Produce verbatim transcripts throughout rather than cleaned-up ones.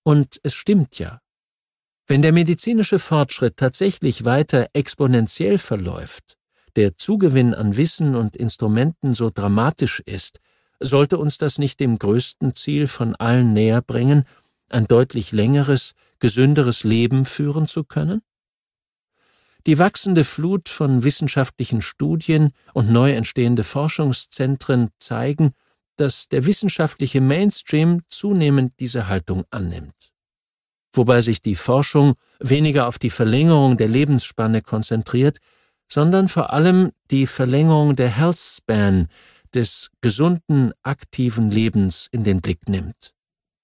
Und es stimmt ja. Wenn der medizinische Fortschritt tatsächlich weiter exponentiell verläuft, der Zugewinn an Wissen und Instrumenten so dramatisch ist, sollte uns das nicht dem größten Ziel von allen näher bringen, ein deutlich längeres, gesünderes Leben führen zu können? Die wachsende Flut von wissenschaftlichen Studien und neu entstehende Forschungszentren zeigen, dass der wissenschaftliche Mainstream zunehmend diese Haltung annimmt. Wobei sich die Forschung weniger auf die Verlängerung der Lebensspanne konzentriert, sondern vor allem die Verlängerung der Health Span, des gesunden, aktiven Lebens in den Blick nimmt.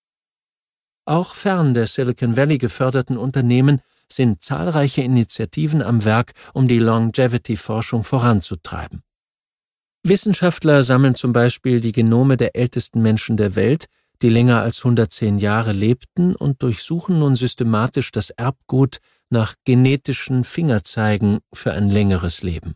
Auch fern der Silicon Valley geförderten Unternehmen sind zahlreiche Initiativen am Werk, um die Longevity-Forschung voranzutreiben. Wissenschaftler sammeln zum Beispiel die Genome der ältesten Menschen der Welt, die länger als hundertzehn Jahre lebten, und durchsuchen nun systematisch das Erbgut nach genetischen Fingerzeigen für ein längeres Leben.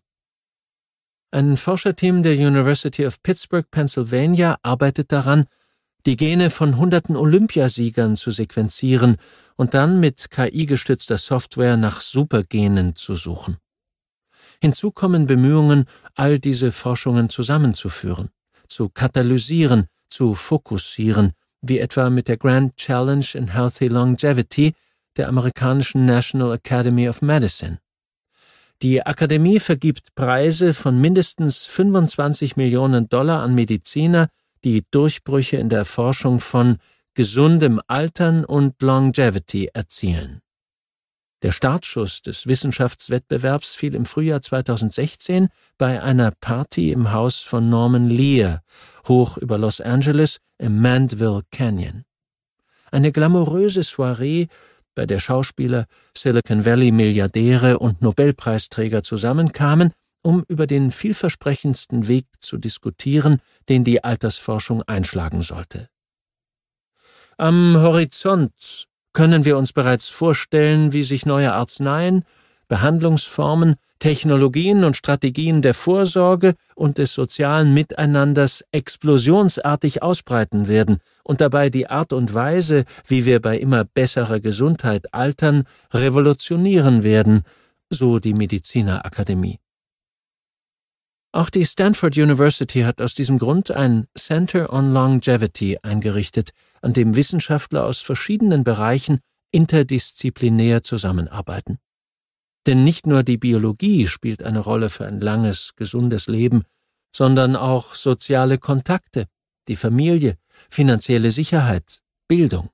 Ein Forscherteam der University of Pittsburgh, Pennsylvania, arbeitet daran, die Gene von hunderten Olympiasiegern zu sequenzieren und dann mit K I-gestützter Software nach Supergenen zu suchen. Hinzu kommen Bemühungen, all diese Forschungen zusammenzuführen, zu katalysieren, zu fokussieren, wie etwa mit der Grand Challenge in Healthy Longevity der amerikanischen National Academy of Medicine. Die Akademie vergibt Preise von mindestens fünfundzwanzig Millionen Dollar an Mediziner, die Durchbrüche in der Erforschung von gesundem Altern und Longevity erzielen. Der Startschuss des Wissenschaftswettbewerbs fiel im Frühjahr zweitausendsechzehn bei einer Party im Haus von Norman Lear, hoch über Los Angeles im Mandeville Canyon. Eine glamouröse Soiree, bei der Schauspieler, Silicon Valley-Milliardäre und Nobelpreisträger zusammenkamen, um über den vielversprechendsten Weg zu diskutieren, den die Altersforschung einschlagen sollte. Am Horizont können wir uns bereits vorstellen, wie sich neue Arzneien, Behandlungsformen, Technologien und Strategien der Vorsorge und des sozialen Miteinanders explosionsartig ausbreiten werden und dabei die Art und Weise, wie wir bei immer besserer Gesundheit altern, revolutionieren werden, so die Medizinerakademie. Auch die Stanford University hat aus diesem Grund ein Center on Longevity eingerichtet, an dem Wissenschaftler aus verschiedenen Bereichen interdisziplinär zusammenarbeiten. Denn nicht nur die Biologie spielt eine Rolle für ein langes, gesundes Leben, sondern auch soziale Kontakte, die Familie, finanzielle Sicherheit, Bildung.